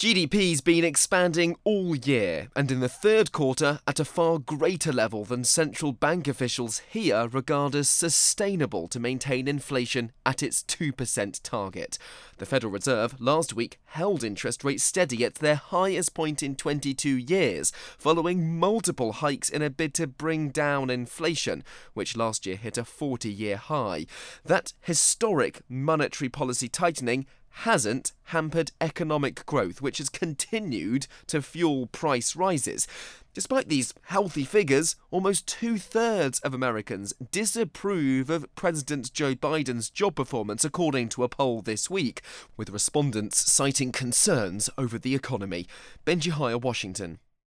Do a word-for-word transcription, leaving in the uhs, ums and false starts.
G D P's been expanding all year, and in the third quarter at a far greater level than central bank officials here regard as sustainable to maintain inflation at its two percent target. The Federal Reserve last week held interest rates steady at their highest point in twenty-two years, following multiple hikes in a bid to bring down inflation, which last year hit a forty-year high. That historic monetary policy tightening hasn't hampered economic growth, which has continued to fuel price rises. Despite these healthy figures, almost two-thirds of Americans disapprove of President Joe Biden's job performance, according to a poll this week, with respondents citing concerns over the economy. Benji Hire, Washington.